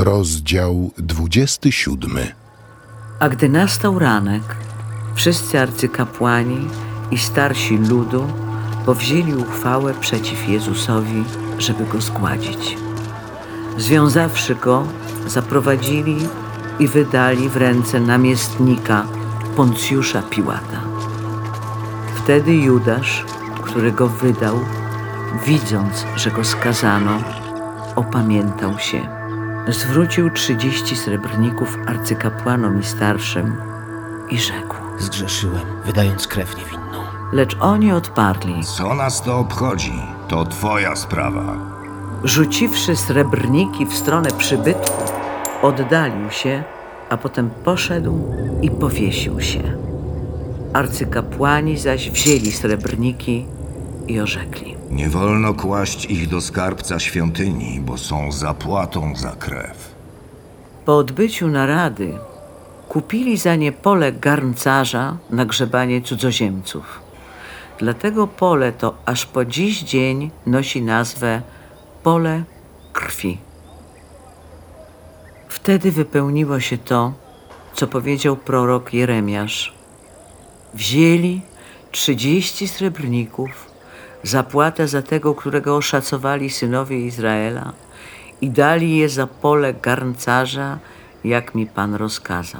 Rozdział 27. A gdy nastał ranek, wszyscy arcykapłani i starsi ludu powzięli uchwałę przeciw Jezusowi, żeby go zgładzić. Związawszy go, zaprowadzili i wydali w ręce namiestnika Poncjusza Piłata. Wtedy Judasz, który go wydał, widząc, że go skazano, opamiętał się. Zwrócił 30 srebrników arcykapłanom i starszym i rzekł: Zgrzeszyłem, wydając krew niewinną. Lecz oni odparli: Co nas to obchodzi? To twoja sprawa. Rzuciwszy srebrniki w stronę przybytku, oddalił się, a potem poszedł i powiesił się. Arcykapłani zaś wzięli srebrniki i orzekli: Nie wolno kłaść ich do skarbca świątyni, bo są zapłatą za krew. Po odbyciu narady kupili za nie pole garncarza na grzebanie cudzoziemców. Dlatego pole to aż po dziś dzień nosi nazwę Pole Krwi. Wtedy wypełniło się to, co powiedział prorok Jeremiasz. Wzięli 30 srebrników, zapłatę za tego, którego oszacowali synowie Izraela, i dali je za pole garncarza, jak mi Pan rozkazał.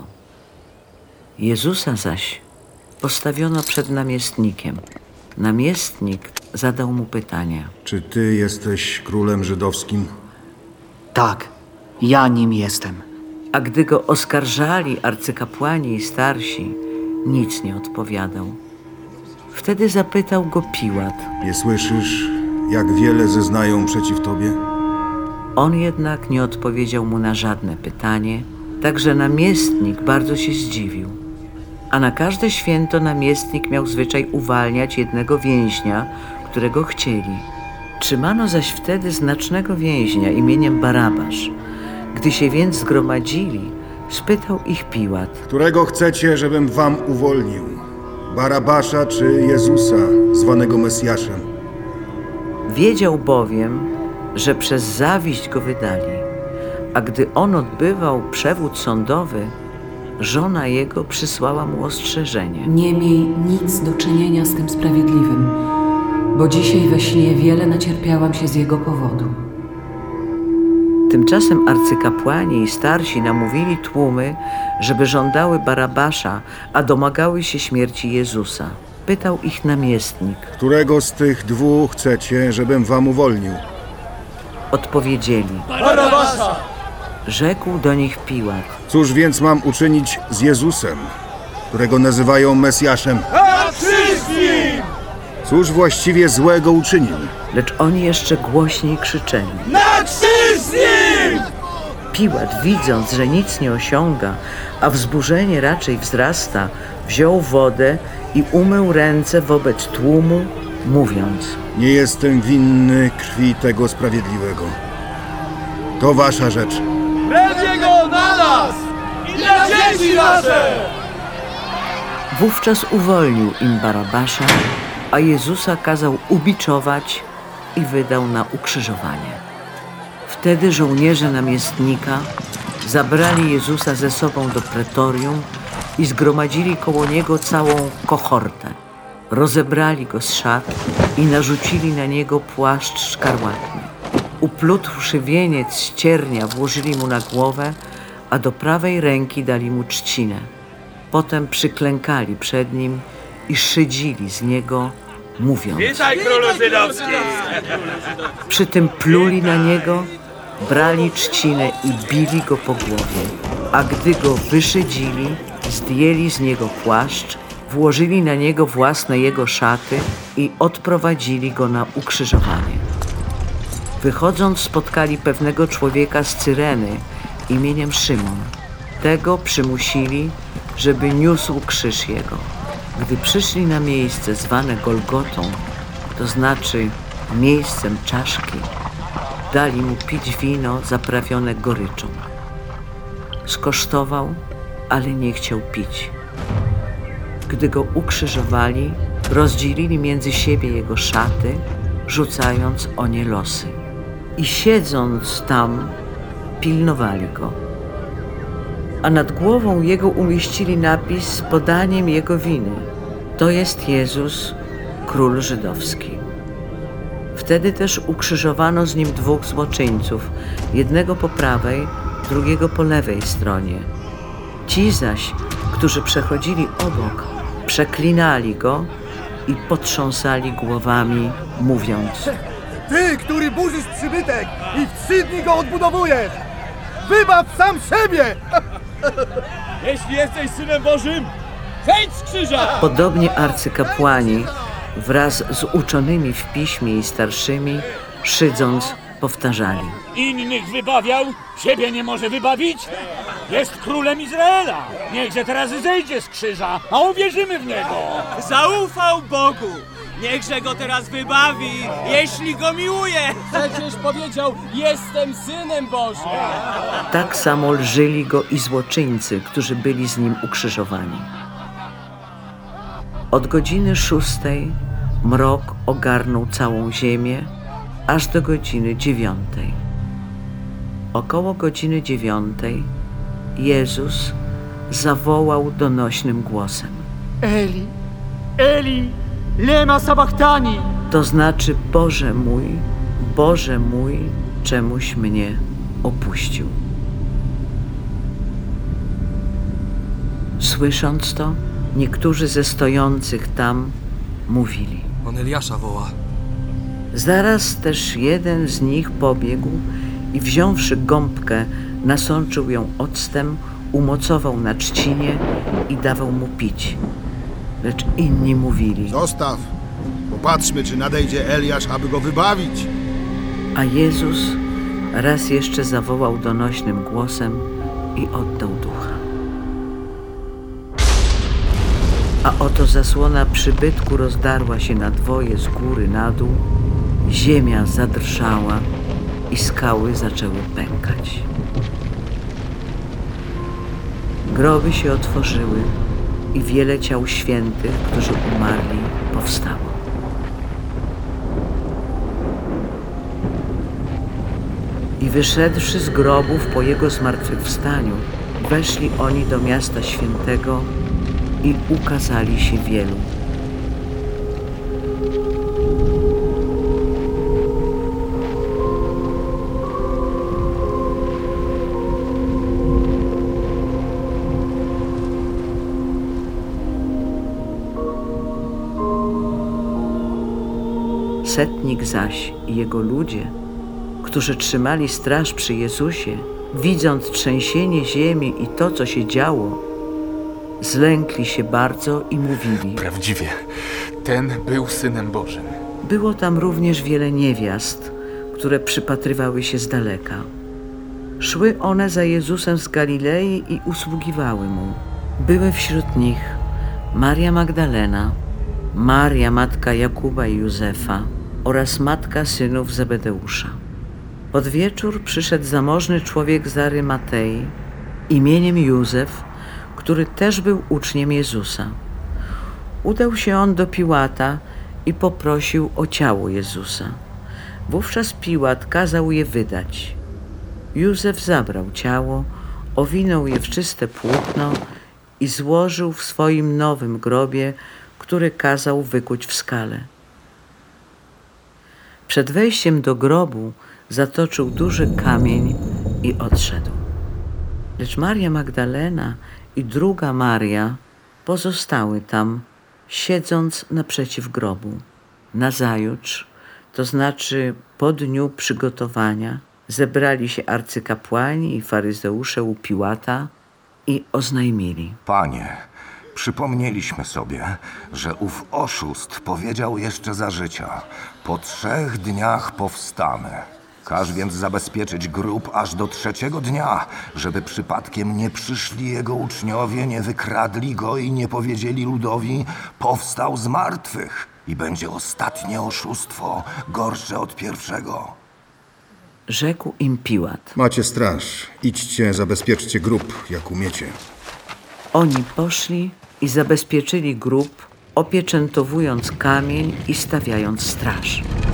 Jezusa zaś postawiono przed namiestnikiem. Namiestnik zadał mu pytania. Czy ty jesteś królem żydowskim? Tak, ja nim jestem. A gdy go oskarżali arcykapłani i starsi, nic nie odpowiadał. Wtedy zapytał go Piłat. Nie słyszysz, jak wiele zeznają przeciw tobie? On jednak nie odpowiedział mu na żadne pytanie, także namiestnik bardzo się zdziwił. A na każde święto namiestnik miał zwyczaj uwalniać jednego więźnia, którego chcieli. Trzymano zaś wtedy znacznego więźnia imieniem Barabasz. Gdy się więc zgromadzili, spytał ich Piłat: Którego chcecie, żebym wam uwolnił? Barabasza czy Jezusa, zwanego Mesjaszem? Wiedział bowiem, że przez zawiść go wydali. A gdy on odbywał przewód sądowy, żona jego przysłała mu ostrzeżenie. Nie miej nic do czynienia z tym sprawiedliwym, bo dzisiaj we śnie wiele nacierpiałam się z jego powodu. Tymczasem arcykapłani i starsi namówili tłumy, żeby żądały Barabasza, a domagały się śmierci Jezusa. Pytał ich namiestnik. Którego z tych dwóch chcecie, żebym wam uwolnił? Odpowiedzieli: Barabasza! Rzekł do nich Piłat: Cóż więc mam uczynić z Jezusem, którego nazywają Mesjaszem? Na krzyż z nim! Cóż właściwie złego uczynił? Lecz oni jeszcze głośniej krzyczeli: Na krzyż z nim! Piłat, widząc, że nic nie osiąga, a wzburzenie raczej wzrasta, wziął wodę i umył ręce wobec tłumu, mówiąc: Nie jestem winny krwi tego sprawiedliwego. To wasza rzecz. Będzie go na nas i na dzieci nasze! Wówczas uwolnił im Barabasza, a Jezusa kazał ubiczować i wydał na ukrzyżowanie. Wtedy żołnierze namiestnika zabrali Jezusa ze sobą do pretorium i zgromadzili koło niego całą kohortę. Rozebrali go z szat i narzucili na niego płaszcz szkarłatny. Uplutwszy wieniec z ciernia, włożyli mu na głowę, a do prawej ręki dali mu trzcinę. Potem przyklękali przed nim i szydzili z niego, mówiąc: Witaj, królu żydowski! Przy tym pluli na niego, brali trzcinę i bili go po głowie. A gdy go wyszydzili, zdjęli z niego płaszcz, włożyli na niego własne jego szaty i odprowadzili go na ukrzyżowanie. Wychodząc, spotkali pewnego człowieka z Cyreny imieniem Szymon. Tego przymusili, żeby niósł krzyż jego. Gdy przyszli na miejsce zwane Golgotą, to znaczy miejscem czaszki, dali mu pić wino zaprawione goryczą. Skosztował, ale nie chciał pić. Gdy go ukrzyżowali, rozdzielili między siebie jego szaty, rzucając o nie losy. I siedząc tam, pilnowali go. A nad głową jego umieścili napis z podaniem jego winy. To jest Jezus, król żydowski. Wtedy też ukrzyżowano z nim 2 złoczyńców, jednego po prawej, drugiego po lewej stronie. Ci zaś, którzy przechodzili obok, przeklinali go i potrząsali głowami, mówiąc: Ty, który burzysz przybytek i w 3 dni go odbudowujesz! Wybaw sam siebie! Jeśli jesteś Synem Bożym, zejdź z krzyża! Podobnie arcykapłani wraz z uczonymi w piśmie i starszymi, szydząc, powtarzali: Innych wybawiał, siebie nie może wybawić? Jest królem Izraela. Niechże teraz zejdzie z krzyża, a uwierzymy w niego. Zaufał Bogu. Niechże go teraz wybawi, jeśli go miłuje. Przecież powiedział, jestem Synem Bożym! Tak samo lżyli go i złoczyńcy, którzy byli z nim ukrzyżowani. Od godziny 6 mrok ogarnął całą ziemię, aż do godziny 9. Około godziny 9 Jezus zawołał donośnym głosem: Eli, Eli, lema sabachthani! To znaczy: Boże mój, czemuś mnie opuścił. Słysząc to, niektórzy ze stojących tam mówili: On Eliasza woła. Zaraz też jeden z nich pobiegł i wziąwszy gąbkę, nasączył ją octem, umocował na trzcinie i dawał mu pić. Lecz inni mówili: Zostaw, popatrzmy, czy nadejdzie Eliasz, aby go wybawić. A Jezus raz jeszcze zawołał donośnym głosem i oddał ducha. A oto zasłona przybytku rozdarła się na dwoje z góry na dół, ziemia zadrżała i skały zaczęły pękać. Groby się otworzyły i wiele ciał świętych, którzy umarli, powstało. I wyszedłszy z grobów po jego zmartwychwstaniu, weszli oni do miasta świętego i ukazali się wielu. Setnik zaś i jego ludzie, którzy trzymali straż przy Jezusie, widząc trzęsienie ziemi i to, co się działo, zlękli się bardzo i mówili: Prawdziwie, ten był Synem Bożym. Było tam również wiele niewiast, które przypatrywały się z daleka. Szły one za Jezusem z Galilei i usługiwały Mu. Były wśród nich Maria Magdalena, Maria matka Jakuba i Józefa oraz matka synów Zebedeusza. Pod wieczór przyszedł zamożny człowiek z Arymatei imieniem Józef, który też był uczniem Jezusa. Udał się on do Piłata i poprosił o ciało Jezusa. Wówczas Piłat kazał je wydać. Józef zabrał ciało, owinął je w czyste płótno i złożył w swoim nowym grobie, który kazał wykuć w skale. Przed wejściem do grobu zatoczył duży kamień i odszedł. Lecz Maria Magdalena i druga Maria pozostały tam, siedząc naprzeciw grobu. Nazajutrz, to znaczy po dniu przygotowania, zebrali się arcykapłani i faryzeusze u Piłata i oznajmili: Panie, przypomnieliśmy sobie, że ów oszust powiedział jeszcze za życia: po 3 dniach powstanę. Każ więc zabezpieczyć grób aż do 3. dnia, żeby przypadkiem nie przyszli jego uczniowie, nie wykradli go i nie powiedzieli ludowi: powstał z martwych. I będzie ostatnie oszustwo, gorsze od pierwszego. Rzekł im Piłat: Macie straż, idźcie, zabezpieczcie grób, jak umiecie. Oni poszli i zabezpieczyli grób, opieczętowując kamień i stawiając straż.